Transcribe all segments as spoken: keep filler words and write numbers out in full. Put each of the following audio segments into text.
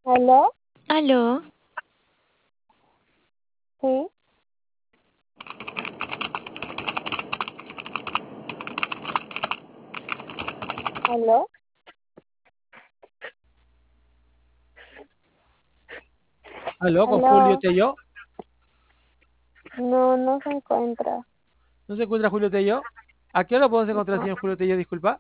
¿Aló? Aló, Sí, ¿aló? Aló, con Julio ¿Aló? Tello. No, no se encuentra ¿No se encuentra Julio Tello? ¿A qué hora podemos encontrar al señor Julio Tello? Disculpa.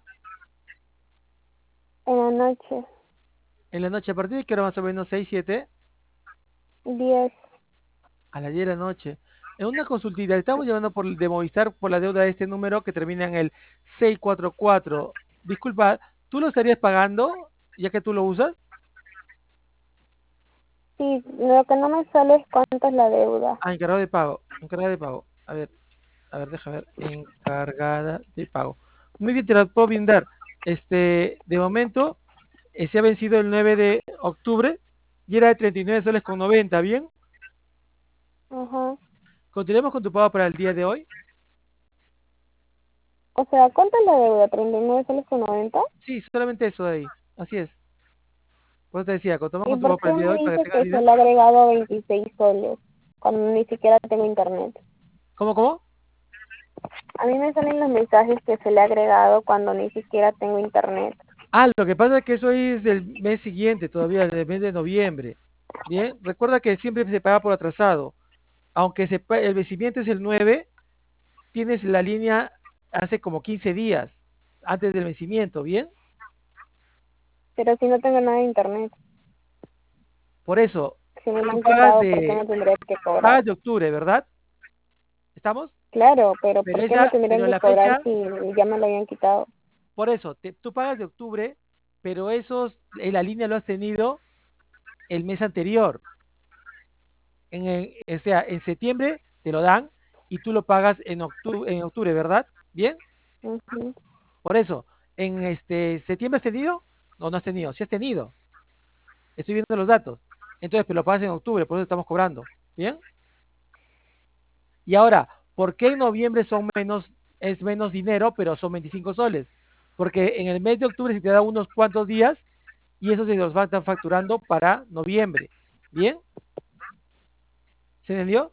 en la noche. En la noche, ¿a partir de qué hora más o menos? ¿Seis, siete? Diez. A las diez de la noche. En una consultita, le estamos llamando por, de Movistar por la deuda de este número que termina en el seis cuatro cuatro. Disculpa, ¿tú lo estarías pagando ya que tú lo usas? Sí, lo que no me sale es cuánto es la deuda. Ah, encargado de pago. Encargada de pago. A ver, a ver, déjame ver. Encargada de pago. Muy bien, te la puedo brindar. Este, de momento, eh, se ha vencido el nueve de octubre y era de treinta y nueve soles con noventa, ¿bien? Ajá. Continuemos con tu pago para el día de hoy. O sea, ¿cuánto es la deuda? ¿treinta y nueve soles con noventa? Sí, solamente eso de ahí. Así es. Por eso te decía, continuamos ¿Y con tu por pago qué para el día de me hoy para que dice tengas que se dinero. le ha agregado veintiséis soles cuando ni siquiera tengo internet? ¿Cómo, cómo? A mí me salen los mensajes que se le ha agregado cuando ni siquiera tengo internet. Ah, lo que pasa es que eso es del mes siguiente, todavía, del mes de noviembre. Bien, recuerda que siempre se paga por atrasado. Aunque se pa- el vencimiento es el nueve, tienes la línea hace como quince días antes del vencimiento, ¿bien? Pero si no tengo nada de internet, Por eso, si me lo tú han pagas quitado, ¿por qué de, me tendría que cobrar? pagas de octubre, ¿verdad? ¿Estamos? Claro, pero Pero ¿por qué me esa, tendrían pero que la cobrar fecha, si ya me lo habían quitado? por eso, te- tú pagas de octubre, pero esos, en la línea lo has tenido el mes anterior. En, el- o sea, en septiembre te lo dan y tú lo pagas en octubre, en octubre, ¿verdad? Bien, Ujú. por eso, en este septiembre has tenido o no has tenido, sí has tenido, estoy viendo los datos. Entonces, pero lo pagas en octubre, por eso estamos cobrando. Bien, y ahora, ¿por qué en noviembre son menos, es menos dinero, pero son veinticinco soles? Porque en el mes de octubre se te da unos cuantos días y eso se los va a estar facturando para noviembre. ¿Bien? ¿Se entendió?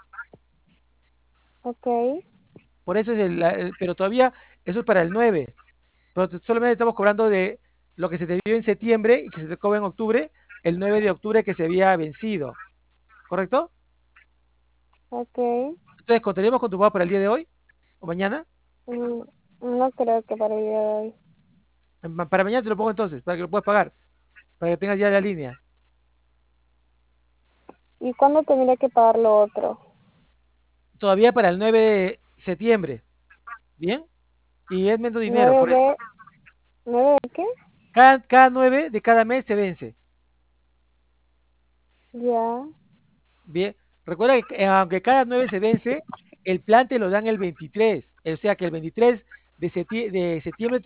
Ok. Por eso es el, la- el- pero todavía eso es para el nueve. Pero te- solamente estamos cobrando de lo que se te dio en septiembre y que se te cobra en octubre, el nueve de octubre que se había vencido. ¿Correcto? Ok. Entonces, ¿continuamos con tu pago para el día de hoy o mañana? Mm, no creo que para el día de hoy. Ma- Para mañana te lo pongo entonces, para que lo puedas pagar, para que tengas ya la línea. ¿Y cuándo tendría que pagar lo otro? Todavía para el nueve de septiembre. ¿Bien? Y es menos dinero, ¿Nueve por eso. de... ¿Nueve de qué? Cada, cada nueve de cada mes se vence. Ya. Bien. Recuerda que eh, aunque cada nueve se vence, el plan te lo dan el veintitrés. O sea que el veintitrés de septie- de septiembre